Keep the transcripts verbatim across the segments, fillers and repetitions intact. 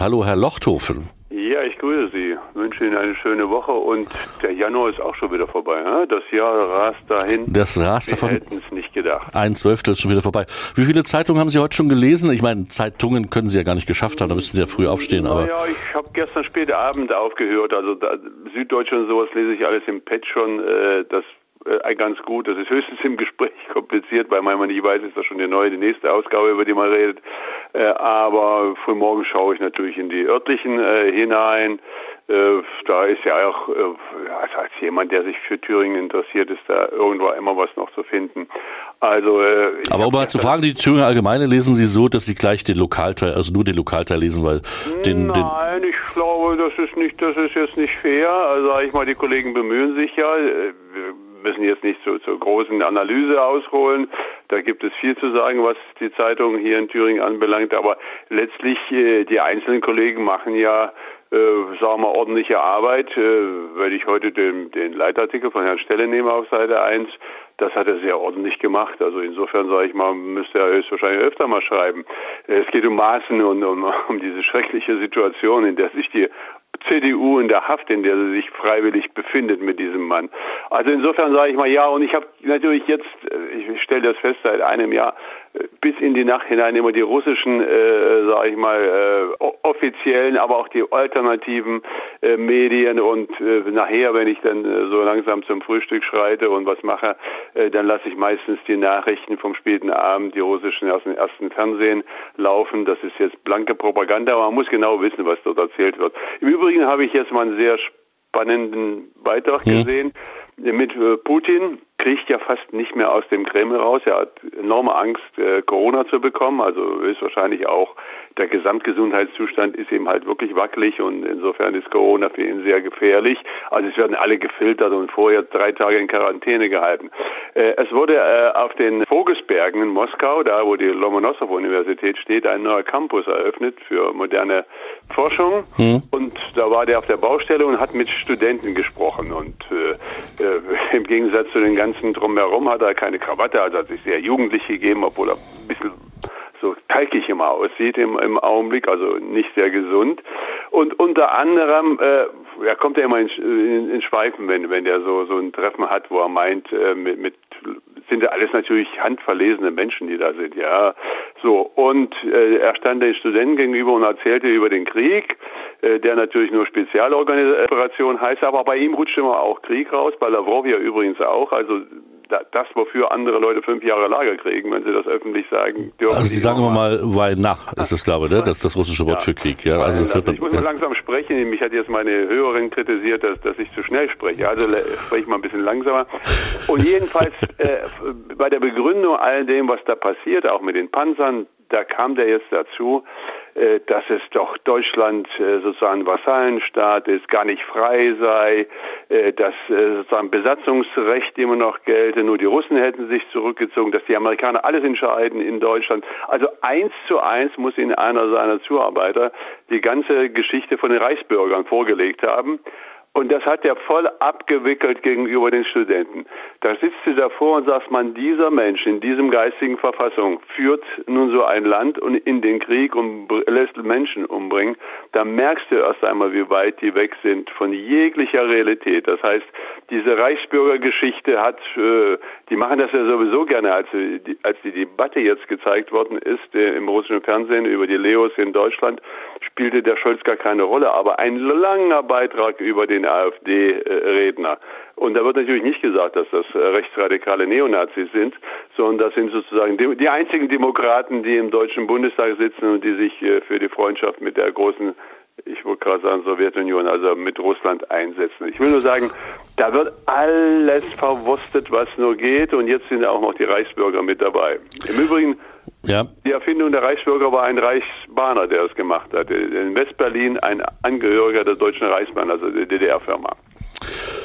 Hallo, Herr Lochthofen. Ja, ich grüße Sie. Wünsche Ihnen eine schöne Woche und der Januar ist auch schon wieder vorbei. Ne? Das Jahr rast dahin. Das rast davon. Wir hätten es nicht gedacht. Ein Zwölftel ist schon wieder vorbei. Wie viele Zeitungen haben Sie heute schon gelesen? Ich meine, Zeitungen können Sie ja gar nicht geschafft haben, da müssten Sie ja früh aufstehen. Aber ja, ich habe gestern spät Abend aufgehört. Also da, Süddeutsche und sowas lese ich alles im Pad schon. Äh, das äh, ganz gut. Das ist höchstens im Gespräch kompliziert, weil man nicht weiß, ist das schon die neue, die nächste Ausgabe, über die man redet. Äh, aber frühmorgen schaue ich natürlich in die örtlichen äh, hinein. Äh, da ist ja auch, äh, also als jemand, der sich für Thüringen interessiert, ist da irgendwo immer was noch zu finden. Also, äh, aber um mal zu fragen, die Thüringer Allgemeine lesen Sie so, dass Sie gleich den Lokalteil, also nur den Lokalteil lesen, weil den... Nein, den ich glaube, das ist nicht, das ist jetzt nicht fair. Also sag ich mal, die Kollegen bemühen sich ja. Wir müssen jetzt nicht zur so, so großen Analyse ausholen. Da gibt es viel zu sagen, was die Zeitung hier in Thüringen anbelangt. Aber letztlich, äh, die einzelnen Kollegen machen ja, äh, sagen wir mal, ordentliche Arbeit. Äh, wenn ich heute den, den Leitartikel von Herrn Stelle nehme auf Seite eins, das hat er sehr ordentlich gemacht. Also insofern, sage ich mal, müsste er höchstwahrscheinlich öfter mal schreiben. Es geht um Maßen und um, um diese schreckliche Situation, in der sich die C D U in der Haft, in der sie sich freiwillig befindet mit diesem Mann. Also insofern sage ich mal ja, und ich habe natürlich jetzt, ich stelle das fest, seit einem Jahr bis in die Nacht hinein immer die russischen, äh, sage ich mal, äh, offiziellen, aber auch die alternativen äh, Medien und äh, nachher, wenn ich dann äh, so langsam zum Frühstück schreite und was mache, äh, dann lasse ich meistens die Nachrichten vom späten Abend, die russischen aus dem ersten Fernsehen laufen. Das ist jetzt blanke Propaganda, aber man muss genau wissen, was dort erzählt wird. Im Übrigen habe ich jetzt mal einen sehr spannenden Beitrag ja. gesehen mit äh, Putin. Kriegt ja fast nicht mehr aus dem Kreml raus. Er hat enorme Angst, äh, Corona zu bekommen. Also höchstwahrscheinlich auch der Gesamtgesundheitszustand ist eben halt wirklich wackelig und insofern ist Corona für ihn sehr gefährlich. Also es werden alle gefiltert und vorher drei Tage in Quarantäne gehalten. Äh, es wurde äh, auf den Vogelsbergen in Moskau, da wo die Lomonossow-Universität steht, ein neuer Campus eröffnet für moderne Forschung. Hm. Und da war der auf der Baustelle und hat mit Studenten gesprochen. Und äh, äh, im Gegensatz zu den ganzen Drumherum hat er keine Krawatte, also hat sich sehr jugendlich gegeben, obwohl er ein bisschen so kalkig immer aussieht im, im Augenblick, also nicht sehr gesund. Und unter anderem, äh, er kommt ja immer in, in, in Schweifen, wenn, wenn der so, so ein Treffen hat, wo er meint, äh, mit, mit sind ja alles natürlich handverlesene Menschen, die da sind, ja. So, und äh, er stand den Studenten gegenüber und erzählte über den Krieg, äh, der natürlich nur Spezialoperation heißt, aber bei ihm rutscht immer auch Krieg raus, bei Lavrov ja übrigens auch, also das, wofür andere Leute fünf Jahre Lager kriegen, wenn sie das öffentlich sagen dürfen. Also Sie sagen immer mal Weihnacht, ist das, glaube ich, ne? Das ist das russische Wort ja. für Krieg. Ja, also es also wird, ich muss ja. mal langsam sprechen. Mich hat jetzt meine Hörerin kritisiert, dass, dass ich zu schnell spreche. Also spreche ich mal ein bisschen langsamer. Und jedenfalls äh, bei der Begründung all dem, was da passiert, auch mit den Panzern, da kam der jetzt dazu, äh, dass es doch Deutschland äh, sozusagen Vassallenstaat ist, gar nicht frei sei, äh, dass äh, sozusagen Besatzungsrecht immer noch gelte, nur die Russen hätten sich zurückgezogen, dass die Amerikaner alles entscheiden in Deutschland. Also eins zu eins muss Ihnen einer seiner Zuarbeiter die ganze Geschichte von den Reichsbürgern vorgelegt haben. Und das hat er voll abgewickelt gegenüber den Studenten. Da sitzt sie davor und sagt man, dieser Mensch in diesem geistigen Verfassung führt nun so ein Land und in den Krieg und lässt Menschen umbringen. Da merkst du erst einmal, wie weit die weg sind von jeglicher Realität. Das heißt, diese Reichsbürgergeschichte hat, äh, die machen das ja sowieso gerne, als die, als die Debatte jetzt gezeigt worden ist äh, im russischen Fernsehen über die Leos in Deutschland, spielte der Scholz gar keine Rolle, aber ein langer Beitrag über den AfD-Redner. Und da wird natürlich nicht gesagt, dass das rechtsradikale Neonazis sind, sondern das sind sozusagen die, die einzigen Demokraten, die im Deutschen Bundestag sitzen und die sich für die Freundschaft mit der großen, ich wollte gerade sagen, Sowjetunion, also mit Russland einsetzen. Ich will nur sagen, da wird alles verwurstet, was nur geht, und jetzt sind auch noch die Reichsbürger mit dabei. Im Übrigen, ja. Die Erfindung der Reichsbürger war ein Reichsbahner, der es gemacht hat. In Westberlin ein Angehöriger der Deutschen Reichsbahn, also der D D R-Firma.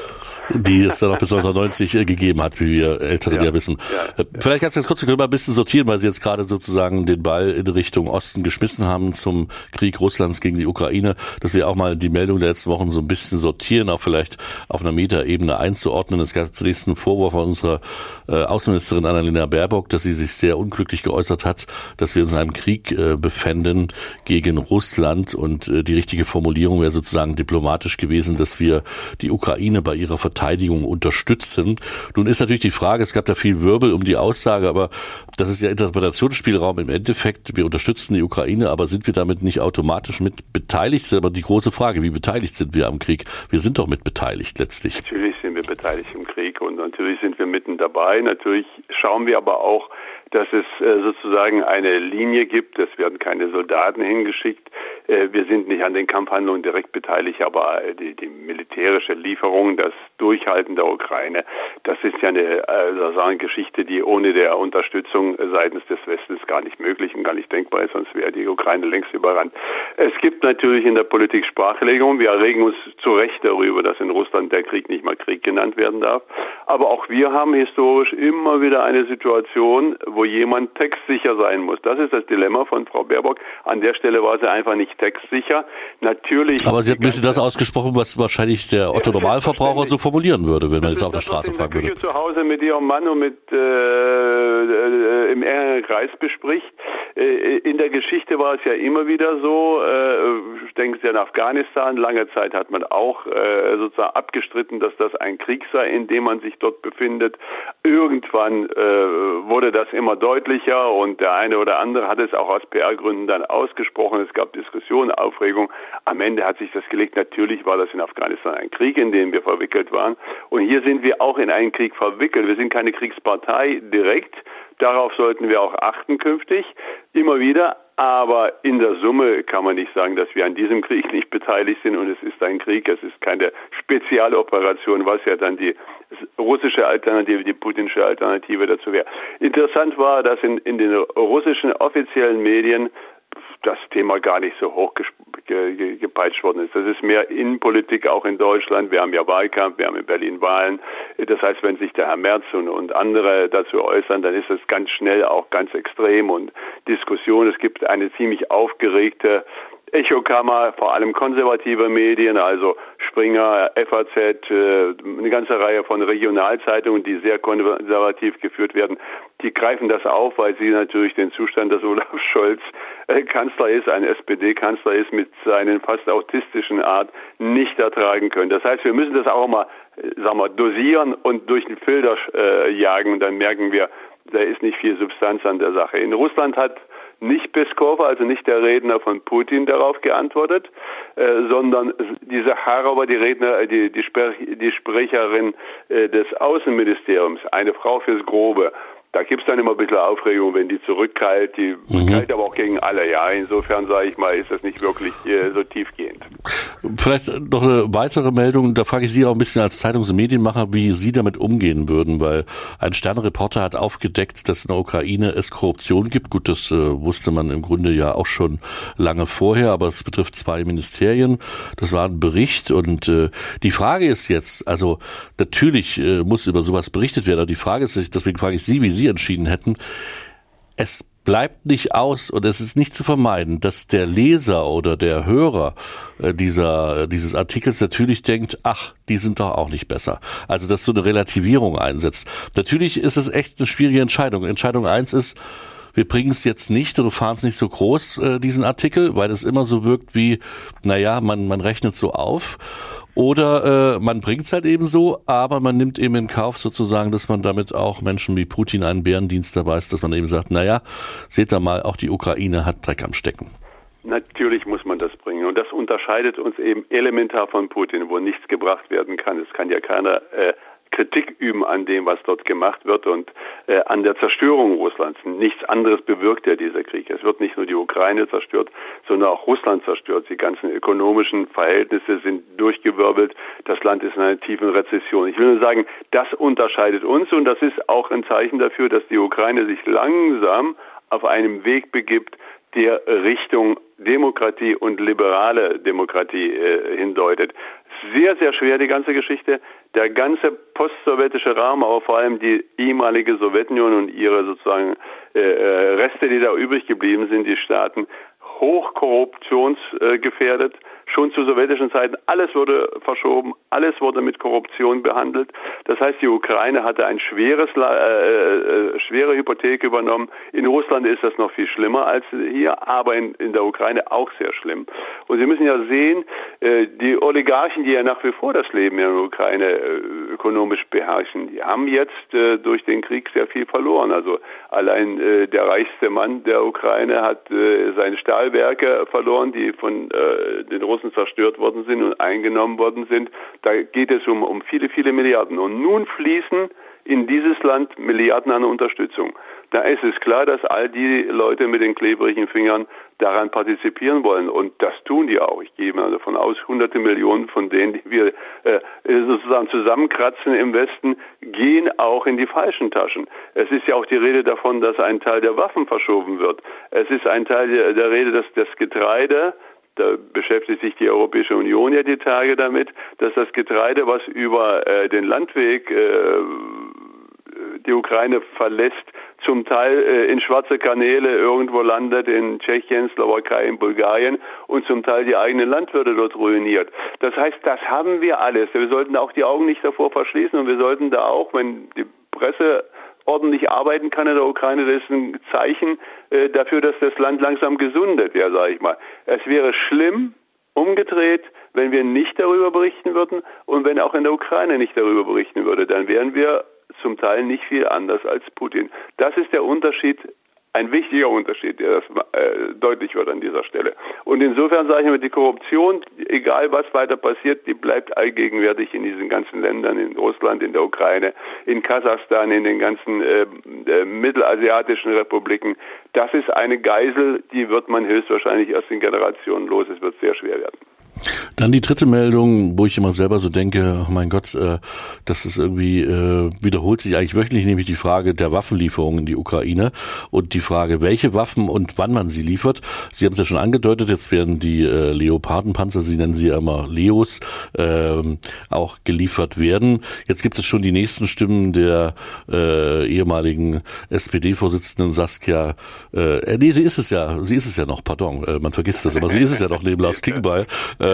die es dann auch bis neunzehnhundertneunzig gegeben hat, wie wir Älteren ja, ja wissen. Ja, ja. Vielleicht ganz, ganz kurz, wir können mal ein bisschen sortieren, weil Sie jetzt gerade sozusagen den Ball in Richtung Osten geschmissen haben zum Krieg Russlands gegen die Ukraine, dass wir auch mal die Meldung der letzten Wochen so ein bisschen sortieren, auch vielleicht auf einer Metaebene einzuordnen. Es gab zunächst einen Vorwurf von unserer äh, Außenministerin Annalena Baerbock, dass sie sich sehr unglücklich geäußert hat, dass wir uns in einem Krieg äh, befänden gegen Russland, und äh, die richtige Formulierung wäre sozusagen diplomatisch gewesen, dass wir die Ukraine bei ihrer Verteidigung unterstützen. Nun ist natürlich die Frage, es gab da viel Wirbel um die Aussage, aber das ist ja Interpretationsspielraum im Endeffekt. Wir unterstützen die Ukraine, aber sind wir damit nicht automatisch mit beteiligt? Das ist aber die große Frage, wie beteiligt sind wir am Krieg? Wir sind doch mit beteiligt letztlich. Natürlich sind wir beteiligt im Krieg und natürlich sind wir mitten dabei. Natürlich schauen wir aber auch, dass es äh, sozusagen eine Linie gibt. Es werden keine Soldaten hingeschickt. Äh, wir sind nicht an den Kampfhandlungen direkt beteiligt, aber äh, die, die militärische Lieferung, das Durchhalten der Ukraine, das ist ja eine äh, sagen, Geschichte, die ohne der Unterstützung seitens des Westens gar nicht möglich und gar nicht denkbar ist, sonst wäre die Ukraine längst überrannt. Es gibt natürlich in der Politik Sprachlegung. Wir regen uns zu Recht darüber, dass in Russland der Krieg nicht mal Krieg genannt werden darf. Aber auch wir haben historisch immer wieder eine Situation, wo jemand textsicher sein muss. Das ist das Dilemma von Frau Baerbock. An der Stelle war sie einfach nicht textsicher. Natürlich. Aber sie hat ein bisschen das ausgesprochen, was wahrscheinlich der Otto-Normalverbraucher so formulieren würde, wenn man jetzt auf der Straße fragen würde. Wenn sie zu Hause mit ihrem Mann und mit äh, äh, im engeren Kreis bespricht. Äh, in der Geschichte war es ja immer wieder so. Äh, denken Sie an Afghanistan. Lange Zeit hat man auch äh, sozusagen abgestritten, dass das ein Krieg sei, in dem man sich dort befindet. Irgendwann äh, wurde das immer deutlicher und der eine oder andere hat es auch aus P R-Gründen dann ausgesprochen. Es gab Diskussionen, Aufregung. Am Ende hat sich das gelegt. Natürlich war das in Afghanistan ein Krieg, in den wir verwickelt waren. Und hier sind wir auch in einen Krieg verwickelt. Wir sind keine Kriegspartei direkt. Darauf sollten wir auch achten künftig, immer wieder. Aber in der Summe kann man nicht sagen, dass wir an diesem Krieg nicht beteiligt sind. Und es ist ein Krieg, es ist keine Spezialoperation, was ja dann die russische Alternative, die putinsche Alternative dazu wäre. Interessant war, dass in, in den russischen offiziellen Medien das Thema gar nicht so hoch gepeitscht worden ist. Das ist mehr Innenpolitik, auch in Deutschland. Wir haben ja Wahlkampf, wir haben in Berlin Wahlen. Das heißt, wenn sich der Herr Merz und, und andere dazu äußern, dann ist es ganz schnell auch ganz extrem und Diskussion. Es gibt eine ziemlich aufgeregte Echokammer, vor allem konservative Medien, also Springer, F A Z, eine ganze Reihe von Regionalzeitungen, die sehr konservativ geführt werden, die greifen das auf, weil sie natürlich den Zustand, dass Olaf Scholz Kanzler ist, ein S P D-Kanzler ist, mit seinen fast autistischen Art nicht ertragen können. Das heißt, wir müssen das auch mal, sagen wir, dosieren und durch den Filter äh, jagen, dann merken wir, da ist nicht viel Substanz an der Sache. In Russland hat nicht Peskov, also nicht der Redner von Putin, darauf geantwortet, äh, sondern die Sacharowa, die Redner, die, die, Spre- die Sprecherin äh, des Außenministeriums, eine Frau fürs Grobe. Da gibt es dann immer ein bisschen Aufregung, wenn die zurückkeilt. Die mhm. keilt aber auch gegen alle. Ja, insofern sage ich mal, ist das nicht wirklich äh, so tiefgehend. Vielleicht noch eine weitere Meldung. Da frage ich Sie auch ein bisschen als Zeitungs- und Medienmacher, wie Sie damit umgehen würden, weil ein Stern-Reporter hat aufgedeckt, dass in der Ukraine es Korruption gibt. Gut, das äh, wusste man im Grunde ja auch schon lange vorher, aber es betrifft zwei Ministerien. Das war ein Bericht und äh, die Frage ist jetzt, also natürlich äh, muss über sowas berichtet werden, aber die Frage ist, deswegen frage ich Sie, wie Sie entschieden hätten, es bleibt nicht aus und es ist nicht zu vermeiden, dass der Leser oder der Hörer äh, dieser dieses Artikels natürlich denkt, ach, die sind doch auch nicht besser. Also, dass so eine Relativierung einsetzt. Natürlich ist es echt eine schwierige Entscheidung. Entscheidung eins ist, wir bringen es jetzt nicht oder fahren es nicht so groß, äh, diesen Artikel, weil es immer so wirkt wie, naja, man, man rechnet so auf. Oder äh, man bringt es halt eben so, aber man nimmt eben in Kauf sozusagen, dass man damit auch Menschen wie Putin einen Bärendienst dabei ist, dass man eben sagt, naja, seht da mal, auch die Ukraine hat Dreck am Stecken. Natürlich muss man das bringen und das unterscheidet uns eben elementar von Putin, wo nichts gebracht werden kann. Es kann ja keiner äh, Kritik üben an dem, was dort gemacht wird und äh, an der Zerstörung Russlands. Nichts anderes bewirkt ja dieser Krieg. Es wird nicht nur die Ukraine zerstört, sondern auch Russland zerstört. Die ganzen ökonomischen Verhältnisse sind durchgewirbelt. Das Land ist in einer tiefen Rezession. Ich will nur sagen, das unterscheidet uns und das ist auch ein Zeichen dafür, dass die Ukraine sich langsam auf einem Weg begibt, der Richtung Demokratie und liberale Demokratie äh, hindeutet. Sehr, sehr schwer, die ganze Geschichte, der ganze postsowjetische Raum, aber vor allem die ehemalige Sowjetunion und ihre sozusagen äh, Reste, die da übrig geblieben sind, die Staaten, hochkorruptionsgefährdet. Äh, Schon zu sowjetischen Zeiten, alles wurde verschoben, alles wurde mit Korruption behandelt. Das heißt, die Ukraine hatte ein schweres, äh, äh, schwere Hypothek übernommen. In Russland ist das noch viel schlimmer als hier, aber in, in der Ukraine auch sehr schlimm. Und Sie müssen ja sehen, äh, die Oligarchen, die ja nach wie vor das Leben in der Ukraine äh, ökonomisch beherrschen, die haben jetzt äh, durch den Krieg sehr viel verloren. Also allein äh, der reichste Mann der Ukraine hat äh, seine Stahlwerke verloren, die von äh, den Russen zerstört worden sind und eingenommen worden sind. Da geht es um, um viele, viele Milliarden. Und nun fließen in dieses Land Milliarden an Unterstützung. Da ist es klar, dass all die Leute mit den klebrigen Fingern daran partizipieren wollen. Und das tun die auch. Ich gehe mal davon aus, hunderte Millionen von denen, die wir äh, sozusagen zusammenkratzen im Westen, gehen auch in die falschen Taschen. Es ist ja auch die Rede davon, dass ein Teil der Waffen verschoben wird. Es ist ein Teil der, der Rede, dass das Getreide, da beschäftigt sich die Europäische Union ja die Tage damit, dass das Getreide, was über äh, den Landweg äh, die Ukraine verlässt, zum Teil äh, in schwarze Kanäle irgendwo landet, in Tschechien, Slowakei, in Bulgarien und zum Teil die eigenen Landwirte dort ruiniert. Das heißt, das haben wir alles. Wir sollten auch die Augen nicht davor verschließen und wir sollten da auch, wenn die Presse ordentlich arbeiten kann in der Ukraine, das ist ein Zeichen äh, dafür, dass das Land langsam gesundet, ja, sage ich mal. Es wäre schlimm, umgedreht, wenn wir nicht darüber berichten würden und wenn auch in der Ukraine nicht darüber berichten würde, dann wären wir zum Teil nicht viel anders als Putin. Das ist der Unterschied, ein wichtiger Unterschied, der das äh, deutlich wird an dieser Stelle. Und insofern sage ich mir, die Korruption, egal was weiter passiert, die bleibt allgegenwärtig in diesen ganzen Ländern, in Russland, in der Ukraine, in Kasachstan, in den ganzen äh, äh, mittelasiatischen Republiken. Das ist eine Geisel, die wird man höchstwahrscheinlich erst in Generationen los. Es wird sehr schwer werden. Dann die dritte Meldung, wo ich immer selber so denke, oh mein Gott, äh, das ist irgendwie, äh, wiederholt sich eigentlich wöchentlich, nämlich die Frage der Waffenlieferungen in die Ukraine und die Frage, welche Waffen und wann man sie liefert. Sie haben es ja schon angedeutet, jetzt werden die äh, Leopardenpanzer, Sie nennen sie ja immer Leos, äh, auch geliefert werden. Jetzt gibt es schon die nächsten Stimmen der äh, ehemaligen S P D-Vorsitzenden Saskia, äh, nee, sie ist es ja, sie ist es ja noch, pardon, äh, man vergisst das, aber sie ist es ja noch neben Lars Klingbeil,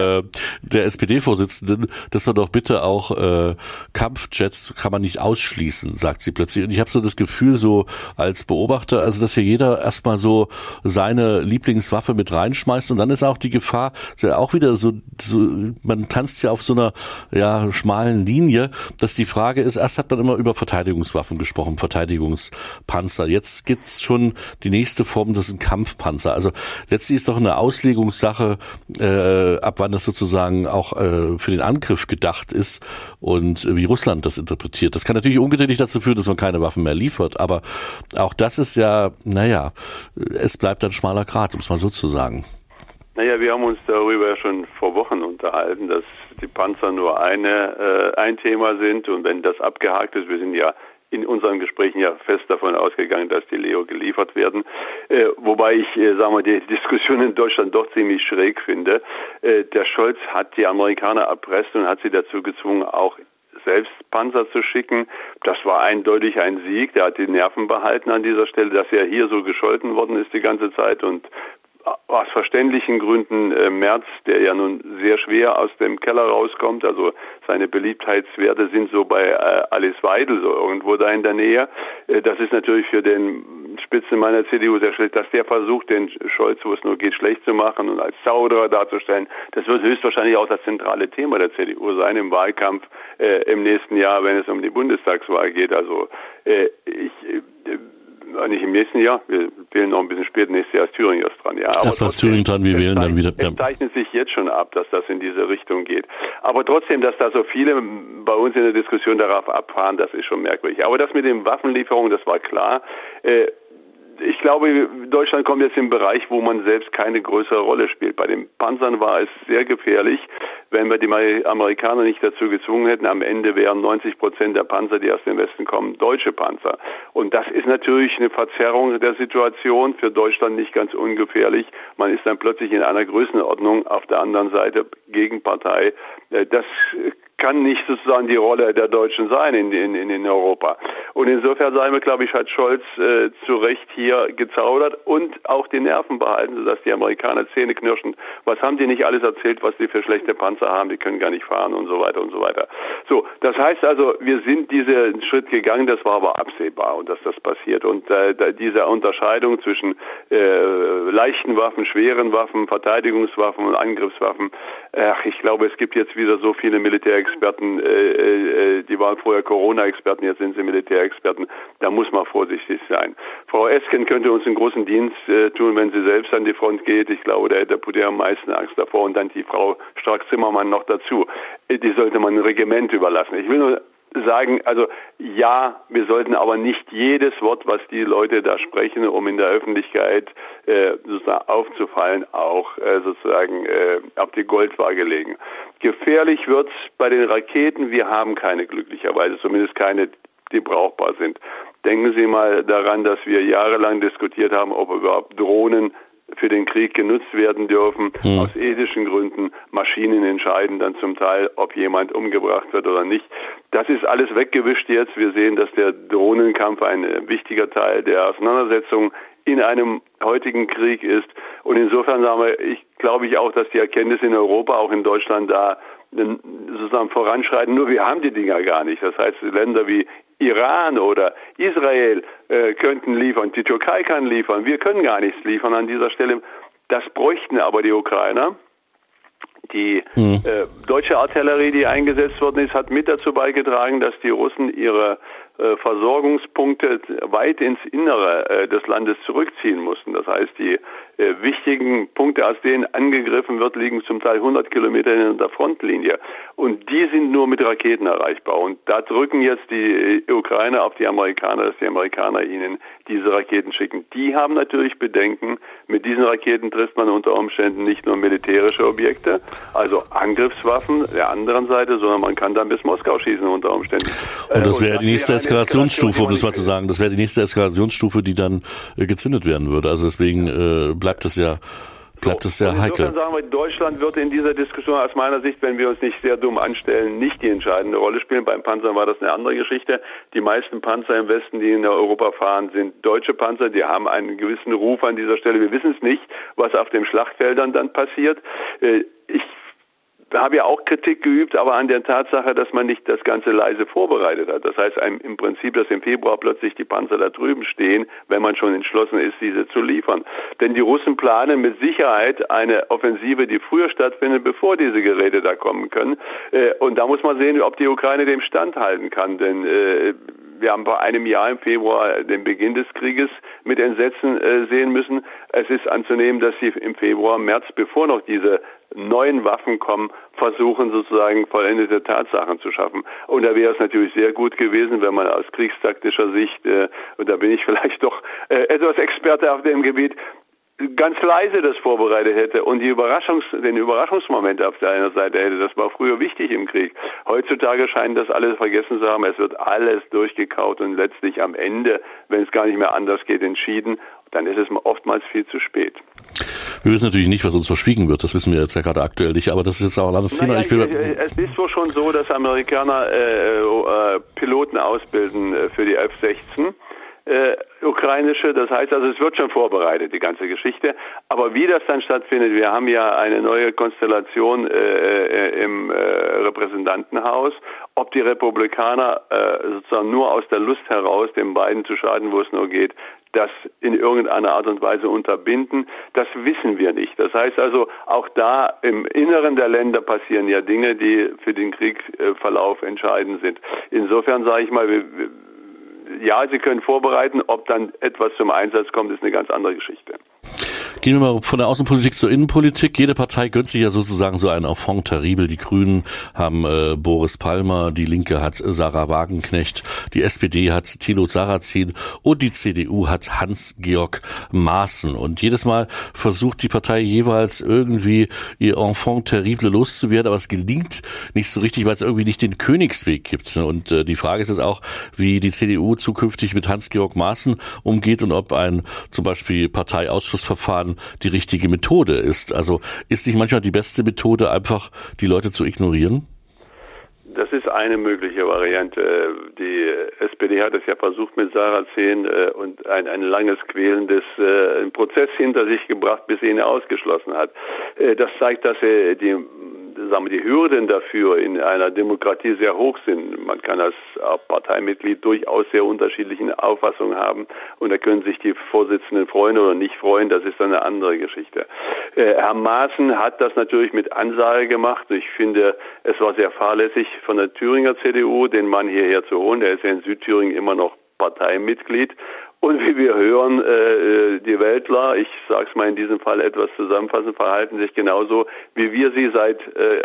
der S P D-Vorsitzenden, dass man doch bitte auch äh, Kampfjets kann man nicht ausschließen, sagt sie plötzlich. Und ich habe so das Gefühl, so als Beobachter, also dass hier jeder erstmal so seine Lieblingswaffe mit reinschmeißt und dann ist auch die Gefahr, ist ja auch wieder so, so man tanzt ja auf so einer ja schmalen Linie, dass die Frage ist, erst hat man immer über Verteidigungswaffen gesprochen, Verteidigungspanzer. Jetzt gibt's schon die nächste Form, das sind Kampfpanzer. Also letztlich ist doch eine Auslegungssache, äh, ab wann das sozusagen auch äh, für den Angriff gedacht ist und äh, wie Russland das interpretiert. Das kann natürlich umgedreht dazu führen, dass man keine Waffen mehr liefert, aber auch das ist ja, naja, es bleibt ein schmaler Grat, um es mal so zu sagen. Naja, wir haben uns darüber ja schon vor Wochen unterhalten, dass die Panzer nur eine, äh, ein Thema sind und wenn das abgehakt ist, wir sind ja in unseren Gesprächen ja fest davon ausgegangen, dass die Leo geliefert werden. Äh, wobei ich, äh, sagen wir, die Diskussion in Deutschland doch ziemlich schräg finde. Äh, der Scholz hat die Amerikaner erpresst und hat sie dazu gezwungen, auch selbst Panzer zu schicken. Das war eindeutig ein Sieg. Der hat die Nerven behalten an dieser Stelle, dass er hier so gescholten worden ist die ganze Zeit und aus verständlichen Gründen äh, Merz, der ja nun sehr schwer aus dem Keller rauskommt, also seine Beliebtheitswerte sind so bei äh, Alice Weidel, so irgendwo da in der Nähe. Äh, das ist natürlich für den Spitzenmann der C D U sehr schlecht, dass der versucht, den Scholz, wo es nur geht, schlecht zu machen und als Zauderer darzustellen. Das wird höchstwahrscheinlich auch das zentrale Thema der C D U sein im Wahlkampf äh, im nächsten Jahr, wenn es um die Bundestagswahl geht. Also äh, ich äh, nicht im nächsten Jahr, wir wählen noch ein bisschen später, nächstes Jahr ist Thüringen erst dran. Ja, erst war Thüringen dran, wir wählen dann wieder. Ja. Es zeichnet sich jetzt schon ab, dass das in diese Richtung geht. Aber trotzdem, dass da so viele bei uns in der Diskussion darauf abfahren, das ist schon merkwürdig. Aber das mit den Waffenlieferungen, das war klar. Äh, Ich glaube, Deutschland kommt jetzt im Bereich, wo man selbst keine größere Rolle spielt. Bei den Panzern war es sehr gefährlich, wenn wir die Amerikaner nicht dazu gezwungen hätten. Am Ende wären neunzig Prozent der Panzer, die aus dem Westen kommen, deutsche Panzer. Und das ist natürlich eine Verzerrung der Situation, für Deutschland nicht ganz ungefährlich. Man ist dann plötzlich in einer Größenordnung auf der anderen Seite Gegenpartei. Das kann nicht sozusagen die Rolle der Deutschen sein in, in, in Europa. Und insofern, sagen wir, glaube ich, hat Scholz äh, zu Recht hier gezaudert und auch die Nerven behalten, sodass die Amerikaner zähneknirschend, was haben die nicht alles erzählt, was die für schlechte Panzer haben, die können gar nicht fahren und so weiter und so weiter. So, das heißt also, wir sind diesen Schritt gegangen, das war aber absehbar und dass das passiert. Und äh, diese Unterscheidung zwischen äh, leichten Waffen, schweren Waffen, Verteidigungswaffen und Angriffswaffen, ach, ich glaube, es gibt jetzt wieder so viele Militärexperten, äh, äh, die waren vorher Corona-Experten, jetzt sind sie Militärexperten, da muss man vorsichtig sein. Frau Esken könnte uns einen großen Dienst äh, tun, wenn sie selbst an die Front geht. Ich glaube, da hätte Putin am meisten Angst davor und dann die Frau Strack-Zimmermann noch dazu. Die sollte man ein Regiment überlassen. Ich will nur sagen, also ja, wir sollten aber nicht jedes Wort, was die Leute da sprechen, um in der Öffentlichkeit äh, sozusagen aufzufallen, auch äh, sozusagen äh, auf die Goldwaage legen. Gefährlich wird's bei den Raketen. Wir haben keine, glücklicherweise, zumindest keine, die brauchbar sind. Denken Sie mal daran, dass wir jahrelang diskutiert haben, ob überhaupt Drohnen für den Krieg genutzt werden dürfen. Hm. Aus ethischen Gründen. Maschinen entscheiden dann zum Teil, ob jemand umgebracht wird oder nicht. Das ist alles weggewischt jetzt. Wir sehen, dass der Drohnenkampf ein wichtiger Teil der Auseinandersetzung in einem heutigen Krieg ist. Und insofern sagen wir, ich glaube ich auch, dass die Erkenntnisse in Europa, auch in Deutschland da sozusagen voranschreiten. Nur wir haben die Dinger gar nicht. Das heißt, Länder wie Iran oder Israel äh, könnten liefern, die Türkei kann liefern, wir können gar nichts liefern an dieser Stelle. Das bräuchten aber die Ukrainer. Die mhm. äh, deutsche Artillerie, die eingesetzt worden ist, hat mit dazu beigetragen, dass die Russen ihre äh, Versorgungspunkte weit ins Innere äh, des Landes zurückziehen mussten. Das heißt, die äh, wichtigen Punkte, aus denen angegriffen wird, liegen zum Teil hundert Kilometer in der Frontlinie. Und die sind nur mit Raketen erreichbar. Und da drücken jetzt die Ukrainer auf die Amerikaner, dass die Amerikaner ihnen diese Raketen schicken. Die haben natürlich Bedenken. Mit diesen Raketen trifft man unter Umständen nicht nur militärische Objekte, also Angriffswaffen der anderen Seite, sondern man kann dann bis Moskau schießen unter Umständen. Und das wäre die nächste Eskalationsstufe, um das mal zu sagen. Das wäre die nächste Eskalationsstufe, die dann äh, gezündet werden würde. Also deswegen äh, bleibt es ja bleibt es sehr heikel. Insofern sagen wir, Deutschland wird in dieser Diskussion aus meiner Sicht, wenn wir uns nicht sehr dumm anstellen, nicht die entscheidende Rolle spielen. Beim Panzer war das eine andere Geschichte. Die meisten Panzer im Westen, die in Europa fahren, sind deutsche Panzer. Die haben einen gewissen Ruf an dieser Stelle. Wir wissen es nicht, was auf den Schlachtfeldern dann passiert. Ich habe ja auch Kritik geübt, aber an der Tatsache, dass man nicht das Ganze leise vorbereitet hat. Das heißt im Prinzip, dass im Februar plötzlich die Panzer da drüben stehen, wenn man schon entschlossen ist, diese zu liefern. Denn die Russen planen mit Sicherheit eine Offensive, die früher stattfindet, bevor diese Geräte da kommen können. Und da muss man sehen, ob die Ukraine dem standhalten kann. Denn wir haben vor einem Jahr im Februar den Beginn des Krieges mit Entsetzen sehen müssen. Es ist anzunehmen, dass sie im Februar, März, bevor noch diese neuen Waffen kommen, versuchen sozusagen vollendete Tatsachen zu schaffen. Und da wäre es natürlich sehr gut gewesen, wenn man aus kriegstaktischer Sicht, äh, und da bin ich vielleicht doch äh, etwas Experte auf dem Gebiet, ganz leise das vorbereitet hätte und die Überraschungs-, den Überraschungsmoment auf der einen Seite hätte. Das war früher wichtig im Krieg. Heutzutage scheint das alles vergessen zu haben. Es wird alles durchgekaut und letztlich am Ende, wenn es gar nicht mehr anders geht, entschieden. Dann ist es oftmals viel zu spät. Wir wissen natürlich nicht, was uns verschwiegen wird. Das wissen wir jetzt ja gerade aktuell nicht. Aber das ist jetzt auch ein anderes Thema. Naja, ich will es ist wohl schon so, dass Amerikaner äh, äh, Piloten ausbilden äh, für die F sechzehn. Äh, ukrainische, das heißt also, es wird schon vorbereitet, die ganze Geschichte. Aber wie das dann stattfindet, wir haben ja eine neue Konstellation äh, äh, im äh, Repräsentantenhaus. Ob die Republikaner äh, sozusagen nur aus der Lust heraus den beiden zu schaden, wo es nur geht, das in irgendeiner Art und Weise unterbinden, das wissen wir nicht. Das heißt also, auch da im Inneren der Länder passieren ja Dinge, die für den Kriegsverlauf entscheidend sind. Insofern sage ich mal, wir, ja, sie können vorbereiten, ob dann etwas zum Einsatz kommt, ist eine ganz andere Geschichte. Gehen wir mal von der Außenpolitik zur Innenpolitik. Jede Partei gönnt sich ja sozusagen so ein Enfant terrible. Die Grünen haben äh, Boris Palmer, die Linke hat Sarah Wagenknecht, die S P D hat Thilo Sarrazin und die C D U hat Hans-Georg Maaßen. Und jedes Mal versucht die Partei jeweils irgendwie ihr Enfant terrible loszuwerden, aber es gelingt nicht so richtig, weil es irgendwie nicht den Königsweg gibt. Und äh, die Frage ist jetzt auch, wie die C D U zukünftig mit Hans-Georg Maaßen umgeht und ob ein zum Beispiel Parteiausschussverfahren die richtige Methode ist. Also ist nicht manchmal die beste Methode, einfach die Leute zu ignorieren? Das ist eine mögliche Variante. Die S P D hat es ja versucht mit Sarrazin äh, und ein, ein langes, quälendes äh, Prozess hinter sich gebracht, bis sie ihn ausgeschlossen hat. Äh, das zeigt, dass äh, die, sagen wir, die Hürden dafür in einer Demokratie sehr hoch sind. Man kann als Parteimitglied durchaus sehr unterschiedliche Auffassungen haben und da können sich die Vorsitzenden freuen oder nicht freuen. Das ist dann eine andere Geschichte. Äh, Herr Maaßen hat das natürlich mit Ansage gemacht. Ich finde, es war sehr fahrlässig von der Thüringer C D U, den Mann hierher zu holen. Der ist ja in Südthüringen immer noch Parteimitglied. Und wie wir hören, äh, die Weltler, ich sage es mal in diesem Fall etwas zusammenfassend, verhalten sich genauso, wie wir sie seit äh,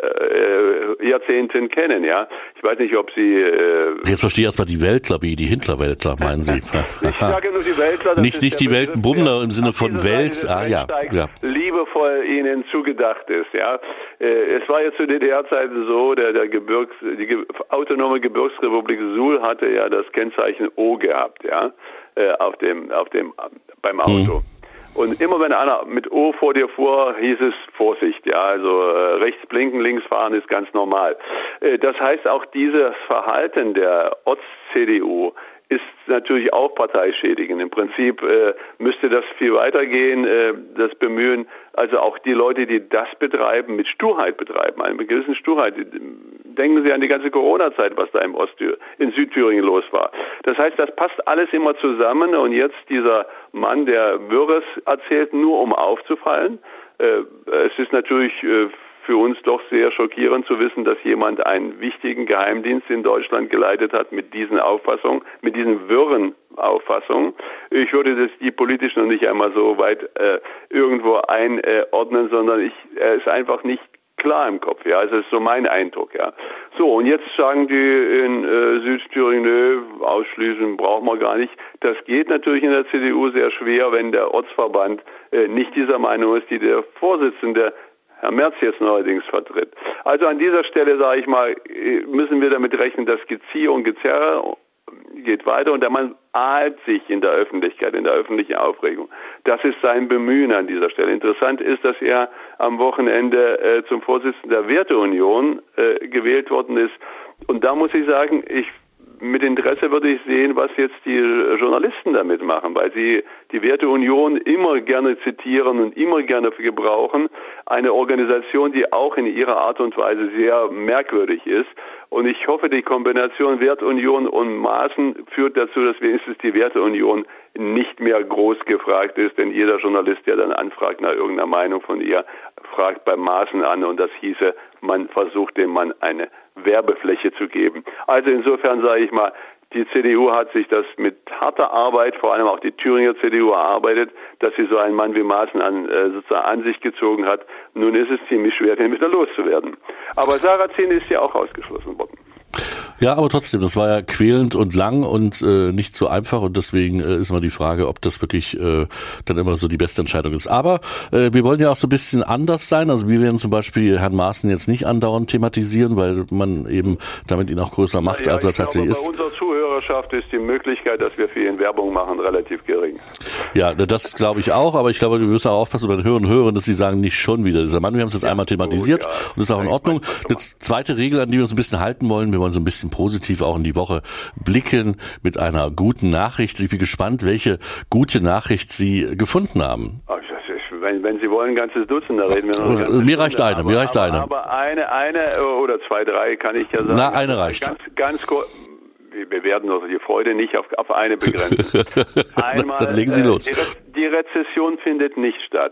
äh, Jahrzehnten kennen. Ja, ich weiß nicht, ob Sie... Äh Jetzt verstehe ich erstmal die Weltler, wie die Hitler-Weltler, meinen Sie? Ich sage nur die Weltler. Das nicht nicht die Weltenbummler im Sinne von Welt. Ah, ja, ja. Liebevoll ihnen zugedacht ist. Ja, äh, es war ja zu D D R-Zeiten so, der, der Gebirgs, die Ge autonome Gebirgsrepublik Suhl hatte ja das Kennzeichen O gehabt. Ja. Auf dem, auf dem, beim Auto. Mhm. Und immer wenn einer mit O vor dir fuhr, hieß es Vorsicht, ja, also äh, rechts blinken, links fahren ist ganz normal. Äh, das heißt, auch dieses Verhalten der Orts-C D U ist natürlich auch parteischädigend. Im Prinzip äh, müsste das viel weitergehen, äh, das Bemühen, also auch die Leute, die das betreiben, mit Sturheit betreiben, einer gewissen Sturheit. Denken Sie an die ganze Corona-Zeit, was da im Osttür, in Südthüringen los war. Das heißt, das passt alles immer zusammen und jetzt dieser Mann, der Wirres erzählt, nur um aufzufallen. Äh, es ist natürlich äh, für uns doch sehr schockierend zu wissen, dass jemand einen wichtigen Geheimdienst in Deutschland geleitet hat mit diesen Auffassungen, mit diesen wirren Auffassungen. Ich würde das die politisch noch nicht einmal so weit äh, irgendwo einordnen, sondern ich, er ist einfach nicht klar im Kopf, ja, also das ist so mein Eindruck, ja. So, und jetzt sagen die in äh, Südthüringen, nö, ausschließen brauchen wir gar nicht. Das geht natürlich in der C D U sehr schwer, wenn der Ortsverband äh, nicht dieser Meinung ist, die der Vorsitzende Herr Merz jetzt neuerdings vertritt. Also an dieser Stelle, sage ich mal, müssen wir damit rechnen, dass Gezieher und Gezerre geht weiter und der Mann ahlt sich in der Öffentlichkeit, in der öffentlichen Aufregung. Das ist sein Bemühen an dieser Stelle. Interessant ist, dass er am Wochenende äh, zum Vorsitzenden der Werteunion äh, gewählt worden ist. Und da muss ich sagen, ich mit Interesse würde ich sehen, was jetzt die Journalisten damit machen, weil sie die Werteunion immer gerne zitieren und immer gerne gebrauchen. Eine Organisation, die auch in ihrer Art und Weise sehr merkwürdig ist. Und ich hoffe, die Kombination Werteunion und Maaßen führt dazu, dass wenigstens die Werteunion nicht mehr groß gefragt ist, denn jeder Journalist, der dann anfragt nach irgendeiner Meinung von ihr, fragt bei Maaßen an und das hieße, man versucht dem Mann eine Werbefläche zu geben. Also insofern sage ich mal, die C D U hat sich das mit harter Arbeit, vor allem auch die Thüringer C D U erarbeitet, dass sie so einen Mann wie Maaßen an, äh, sozusagen an sich gezogen hat. Nun ist es ziemlich schwer, den wieder loszuwerden. Aber Sarrazin ist ja auch ausgeschlossen worden. Ja, aber trotzdem, das war ja quälend und lang und äh, nicht so einfach und deswegen äh, ist immer die Frage, ob das wirklich äh, dann immer so die beste Entscheidung ist. Aber äh, wir wollen ja auch so ein bisschen anders sein. Also wir werden zum Beispiel Herrn Maaßen jetzt nicht andauernd thematisieren, weil man eben damit ihn auch größer macht, ja, als er tatsächlich ist. Bei unserer Zuhörerschaft ist die Möglichkeit, dass wir für ihn Werbung machen, relativ gering. Ja, das glaube ich auch, aber ich glaube, wir müssen auch aufpassen bei den Hörern und Hörern, dass sie sagen, nicht schon wieder dieser Mann. Wir haben es jetzt ja, einmal thematisiert gut, ja. und das ist auch in Ordnung. Eine zweite Regel, an die wir uns ein bisschen halten wollen, wir wollen so ein bisschen positiv auch in die Woche blicken mit einer guten Nachricht. Ich bin gespannt, welche gute Nachricht Sie gefunden haben. Ach, wenn, wenn Sie wollen, ein ganzes Dutzend, da reden wir noch. Ein mir reicht eine, aber, mir reicht aber, eine. Aber eine, eine oder zwei, drei kann ich ja sagen. Na, eine reicht. Ganz, ganz kurz. Wir werden also die Freude nicht auf, auf eine begrenzen. Einmal, Dann legen Sie los. Die, Re die Rezession findet nicht statt.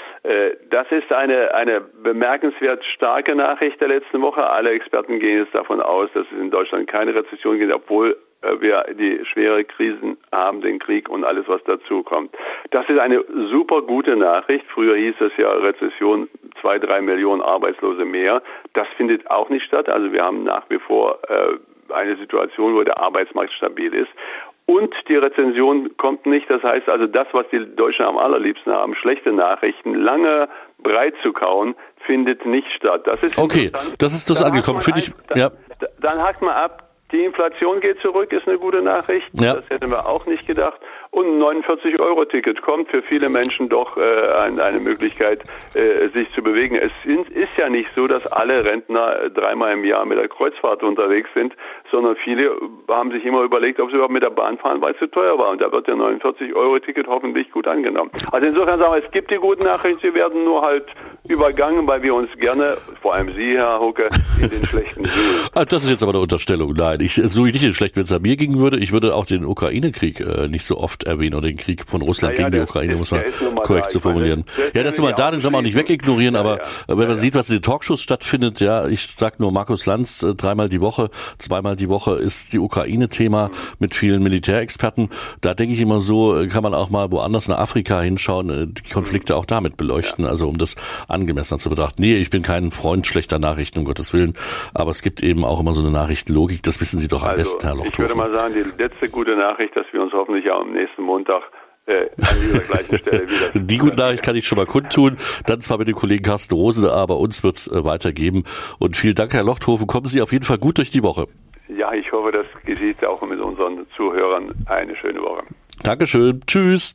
Das ist eine, eine bemerkenswert starke Nachricht der letzten Woche. Alle Experten gehen jetzt davon aus, dass es in Deutschland keine Rezession gibt, obwohl wir die schwere Krisen haben, den Krieg und alles, was dazu kommt. Das ist eine super gute Nachricht. Früher hieß es ja Rezession, zwei, drei Millionen Arbeitslose mehr. Das findet auch nicht statt. Also wir haben nach wie vor äh, eine Situation, wo der Arbeitsmarkt stabil ist. Und die Rezension kommt nicht. Das heißt also, das, was die Deutschen am allerliebsten haben, schlechte Nachrichten, lange breit zu kauen, findet nicht statt. Das ist okay, das ist das angekommen. Finde ich, ja. Dann, dann hakt man ab. Die Inflation geht zurück, ist eine gute Nachricht. Ja. Das hätten wir auch nicht gedacht. Und ein neunundvierzig Euro Ticket kommt für viele Menschen doch äh, eine, eine Möglichkeit, äh, sich zu bewegen. Es sind, ist ja nicht so, dass alle Rentner dreimal im Jahr mit der Kreuzfahrt unterwegs sind, sondern viele haben sich immer überlegt, ob sie überhaupt mit der Bahn fahren, weil es zu teuer war. Und da wird der neunundvierzig Euro Ticket hoffentlich gut angenommen. Also insofern sagen wir, es gibt die guten Nachrichten, sie werden nur halt übergangen, weil wir uns gerne, vor allem Sie, Herr Hucke, in den schlechten suchen. Das ist jetzt aber eine Unterstellung. Nein, ich suche nicht den schlechten, wenn es an mir gingen würde. Ich würde auch den Ukraine-Krieg äh, nicht so oft erwähnen oder den Krieg von Russland ja, gegen ja, die Ukraine, ist, muss man korrekt zu so formulieren. Meine, ja, das ist immer da, den soll man auch nicht wegignorieren, ja, aber ja, wenn man ja. sieht, was in den Talkshows stattfindet, ja, ich sag nur Markus Lanz, äh, dreimal die Woche, zweimal die Woche ist die Ukraine-Thema mhm. mit vielen Militärexperten. Da denke ich immer so, kann man auch mal woanders nach Afrika hinschauen, äh, die Konflikte mhm. auch damit beleuchten, ja. also um das angemessener zu betrachten. Nee, ich bin kein Freund schlechter Nachrichten, um Gottes Willen, aber es gibt eben auch immer so eine Nachrichtenlogik, das wissen Sie doch am also, besten, Herr Lochthofen. Ich würde mal sagen, die letzte gute Nachricht, dass wir uns hoffentlich auch am nächsten Montag äh, an dieser gleichen Stelle wieder... Die gute Nachricht kann ich schon mal kundtun, dann zwar mit dem Kollegen Carsten Rose, aber uns wird es äh, weitergeben. Und vielen Dank, Herr Lochthofen, kommen Sie auf jeden Fall gut durch die Woche. Ja, ich hoffe, das geschieht auch mit unseren Zuhörern eine schöne Woche. Dankeschön, tschüss.